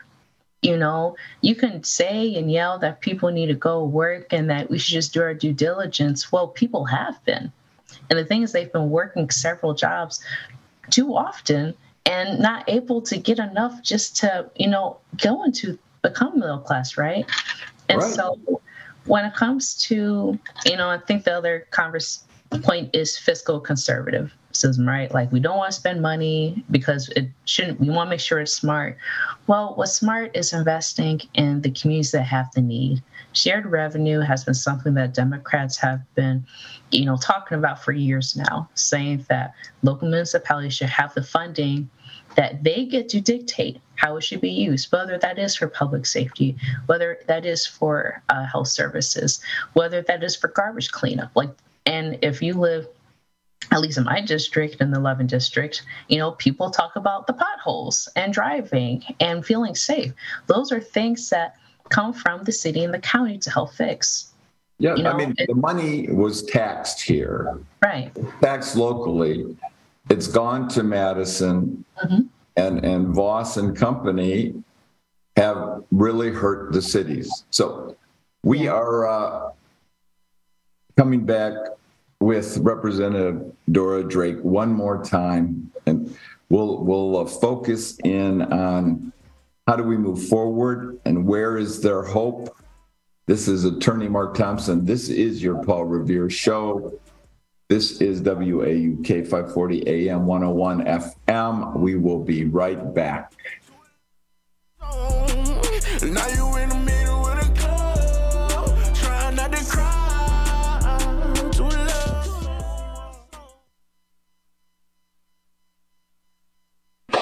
You can say and yell that people need to go work and that we should just do our due diligence. Well, people have been. And the thing is, they've been working several jobs too often and not able to get enough just to, go into become middle class, right? And right. So when it comes to, I think the other point is fiscal conservatism, right? Like, we don't want to spend money because it shouldn't, we want to make sure it's smart. Well, what's smart is investing in the communities that have the need. Shared revenue has been something that Democrats have been, talking about for years now, saying that local municipalities should have the funding that they get to dictate how it should be used, whether that is for public safety, whether that is for health services, whether that is for garbage cleanup. And if you live, at least in my district, in the 11th district, people talk about the potholes and driving and feeling safe. Those are things that come from the city and the county to help fix. Yeah, the money was taxed here. Right. Taxed locally. It's gone to Madison, mm-hmm. and Voss and company have really hurt the cities. So we are coming back with Representative Dora Drake one more time, and we'll focus in on how do we move forward and where is there hope. This is Attorney Mark Thompson. This is your Paul Revere Show. This is WAUK 540 AM 101 FM. We will be right back. Now you in the middle with a girl, trying not to cry to love.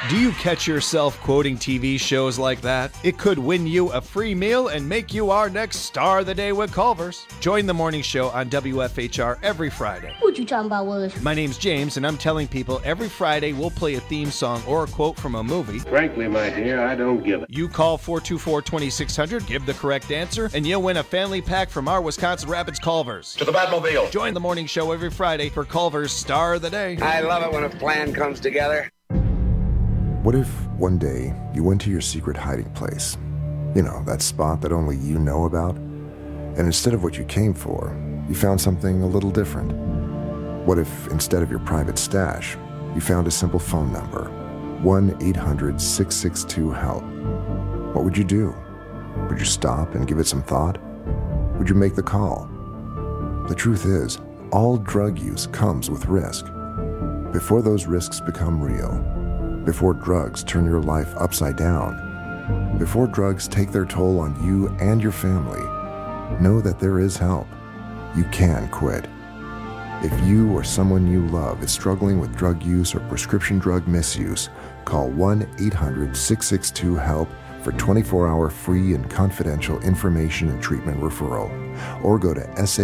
Do you catch yourself quoting TV shows like that? It could win you a free meal and make you our next star of the day with Culver's. Join the morning show on WFHR every Friday. What you talking about, Willis? My name's James, and I'm telling people every Friday we'll play a theme song or a quote from a movie. Frankly, my dear, I don't give it. You call 424-2600, give the correct answer, and you'll win a family pack from our Wisconsin Rapids Culver's. To the Batmobile. Join the morning show every Friday for Culver's Star of the Day. I love it when a plan comes together. What if one day you went to your secret hiding place? You know, that spot that only you know about? And instead of what you came for, you found something a little different. What if instead of your private stash, you found a simple phone number, 1-800-662-HELP? What would you do? Would you stop and give it some thought? Would you make the call? The truth is, all drug use comes with risk. Before those risks become real, before drugs turn your life upside down, before drugs take their toll on you and your family, know that there is help. You can quit. If you or someone you love is struggling with drug use or prescription drug misuse, call 1-800-662-HELP for 24-hour free and confidential information and treatment referral, or go to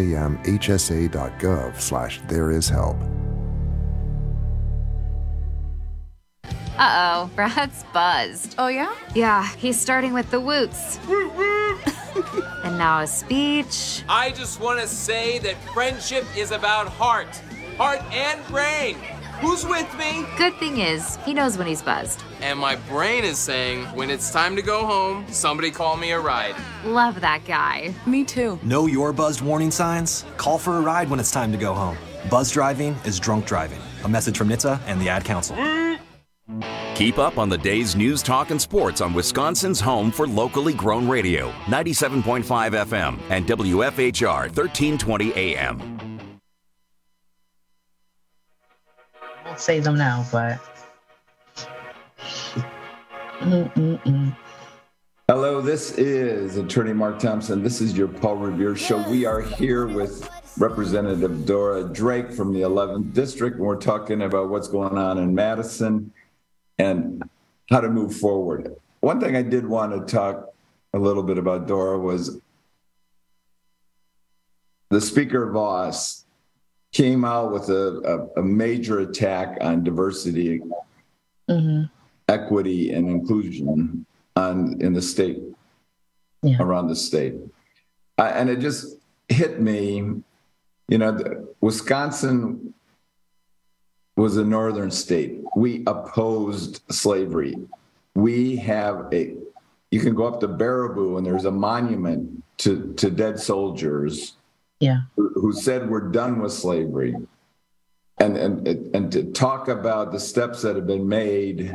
samhsa.gov/thereishelp. Uh-oh, Brad's buzzed. Oh, yeah? Yeah, he's starting with the woots. And now a speech. I just want to say that friendship is about heart and brain. Who's with me? Good thing is, he knows when he's buzzed. And my brain is saying, when it's time to go home, somebody call me a ride. Love that guy. Me too. Know your buzzed warning signs? Call for a ride when it's time to go home. Buzz driving is drunk driving. A message from NHTSA and the Ad Council. Keep up on the day's news, talk, and sports on Wisconsin's home for locally grown radio, 97.5 FM and WFHR 1320 AM. I won't say them now, but... Hello, this is Attorney Mark Thompson. This is your Paul Revere Show. We are here with Representative Dora Drake from the 11th District, and we're talking about what's going on in Madison and how to move forward. One thing I did want to talk a little bit about, Dora, was the Speaker Voss came out with a major attack on diversity, equity, and inclusion in the state, around the state. And it just hit me, you know, Wisconsin was a northern state. We opposed slavery. We have you can go up to Baraboo and there's a monument to dead soldiers who said we're done with slavery. And to talk about the steps that have been made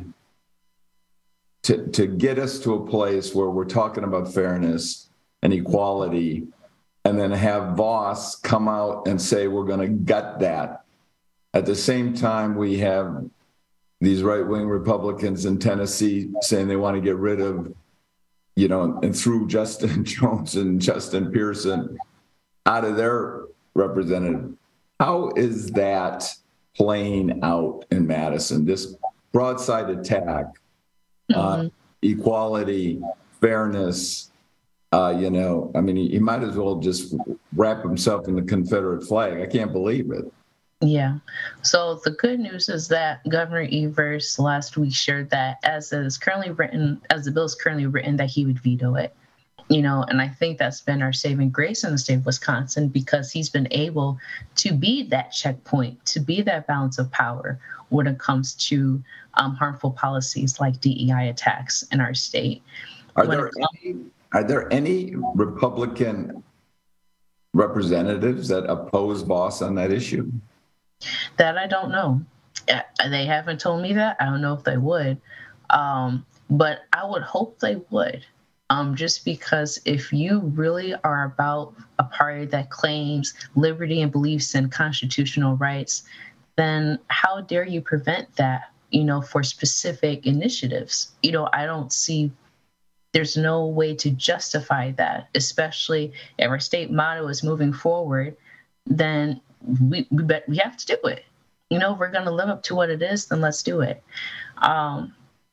to get us to a place where we're talking about fairness and equality, and then have Voss come out and say we're going to gut that. At the same time, we have these right-wing Republicans in Tennessee saying they want to get rid of, you know, and threw Justin Jones and Justin Pearson out of their representative. How is that playing out in Madison? This broadside attack on equality, fairness, you know, I mean, he might as well just wrap himself in the Confederate flag. I can't believe it. Yeah. So the good news is that Governor Evers last week shared that as the bill is currently written, that he would veto it. You know, and I think that's been our saving grace in the state of Wisconsin, because he's been able to be that checkpoint, to be that balance of power when it comes to harmful policies like DEI attacks in our state. Are there any Republican representatives that oppose Voss on that issue? That I don't know. They haven't told me that. I don't know if they would, but I would hope they would. Just because if you really are about a party that claims liberty and believes in constitutional rights, then how dare you prevent that, you know, for specific initiatives? You know, I don't see, there's no way to justify that, especially if our state motto is moving forward, then we have to do it. You know, if we're going to live up to what it is, then let's do it.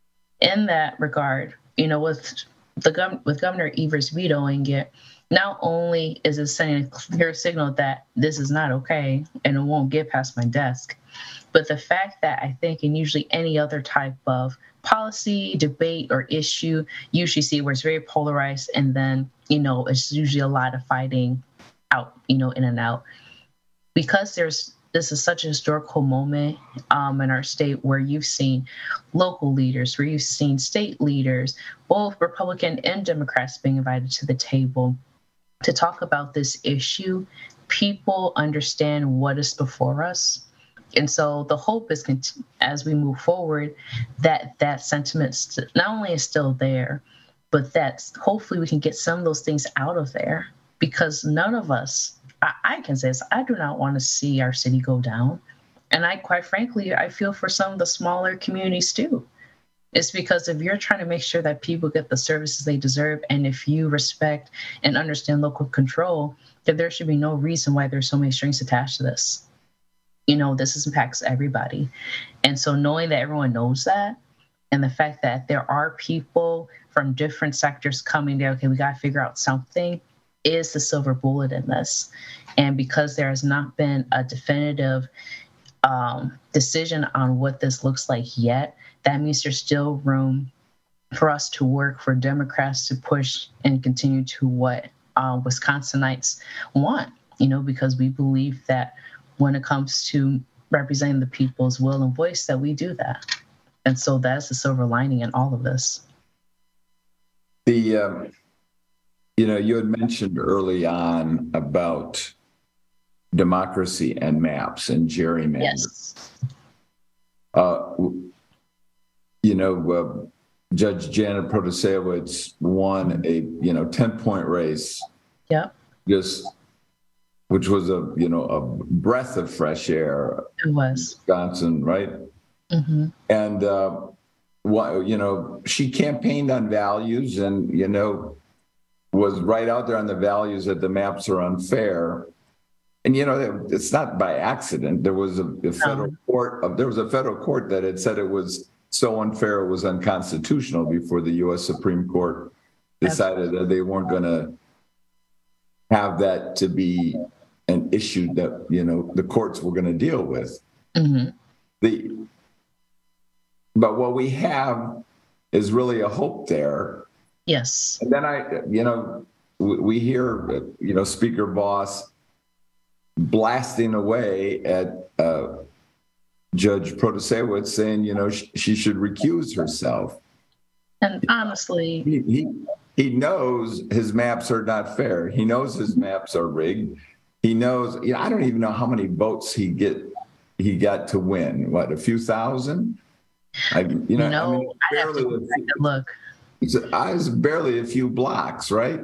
in that regard, with Governor Evers vetoing it, not only is it sending a clear signal that this is not okay and it won't get past my desk, but the fact that I think in usually any other type of policy, debate, or issue, you usually see where it's very polarized, and then, it's usually a lot of fighting out, in and out. Because this is such a historical moment in our state where you've seen local leaders, where you've seen state leaders, both Republican and Democrats being invited to the table to talk about this issue. People understand what is before us. And so the hope is, as we move forward, that sentiment not only is still there, but that hopefully we can get some of those things out of there, because none of us, I can say this, I do not want to see our city go down. And quite frankly, I feel for some of the smaller communities too. It's because if you're trying to make sure that people get the services they deserve, and if you respect and understand local control, then there should be no reason why there's so many strings attached to this. This impacts everybody. And so knowing that everyone knows that, and the fact that there are people from different sectors coming there, okay, we got to figure out something, is the silver bullet in this. And because there has not been a definitive decision on what this looks like yet, that means there's still room for us to work, for Democrats to push and continue to what Wisconsinites want, because we believe that when it comes to representing the people's will and voice, that we do that. And so that's the silver lining in all of this. You had mentioned early on about democracy and maps and gerrymandering. Yes. Judge Janet Protasiewicz won a 10-point race. Yeah. Which was a breath of fresh air. It was. Wisconsin, right? Mm-hmm. And she campaigned on values, and was right out there on the values that the maps are unfair. And it's not by accident. There was a federal court. There was a federal court that had said it was so unfair it was unconstitutional before the U.S. Supreme Court decided that they weren't going to have that to be an issue that the courts were going to deal with. Mm-hmm. But what we have is really a hope there. Yes. And then we hear Speaker Boss blasting away at Judge Protasiewicz, saying she should recuse herself. And honestly, he knows his maps are not fair. He knows his maps are rigged. He knows, I don't even know how many votes he got to win. What, a few thousand? I'd have to look. It's barely a few blocks, right?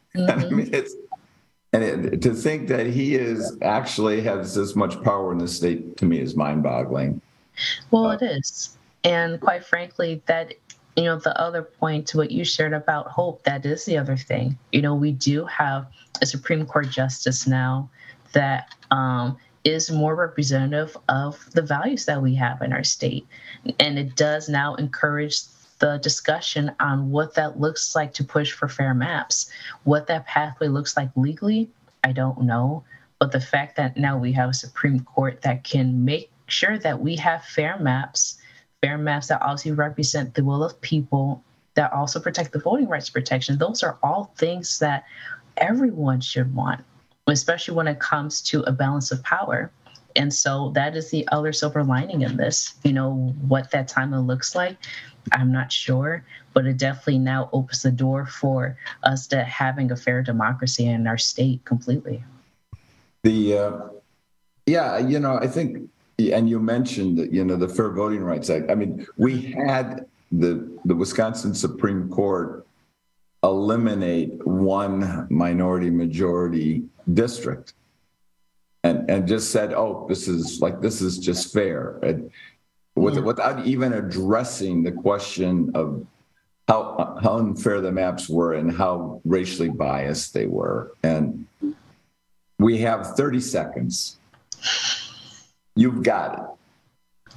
Mm-hmm. To think that he actually has this much power in the state, to me, is mind-boggling. Well, it is. And quite frankly, that the other point to what you shared about hope, that is the other thing. We do have a Supreme Court justice now that is more representative of the values that we have in our state. And it does now encourage the discussion on what that looks like to push for fair maps. What that pathway looks like legally, I don't know. But the fact that now we have a Supreme Court that can make sure that we have fair maps that obviously represent the will of people, that also protect the voting rights protection. Those are all things that everyone should want, especially when it comes to a balance of power. And so that is the other silver lining in this. What that timeline looks like, I'm not sure, but it definitely now opens the door for us to having a fair democracy in our state completely. I think, and you mentioned, the Fair Voting Rights Act. I mean, we had the Wisconsin Supreme Court eliminate one minority majority district and just said, oh, this is just fair. And without even addressing the question of how unfair the maps were and how racially biased they were. And we have 30 seconds. You've got it.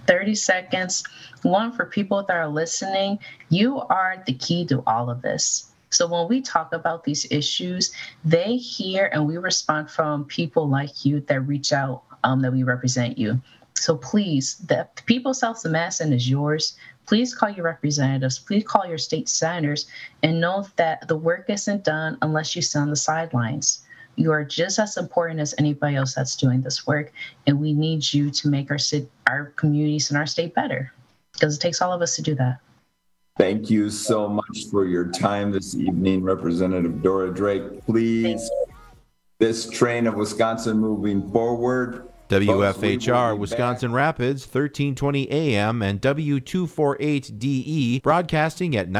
30 seconds. One, for people that are listening, you are the key to all of this. So when we talk about these issues, they hear and we respond from people like you that reach out, that we represent you. So please, the People's Health Medicine is yours. Please call your representatives. Please call your state senators and know that the work isn't done unless you sit on the sidelines. You are just as important as anybody else that's doing this work, and we need you to make our communities and our state better, because it takes all of us to do that. Thank you so much for your time this evening, Representative Dora Drake. Please, this train of Wisconsin moving forward. WFHR Wisconsin Rapids, 1320 AM and W248DE, broadcasting at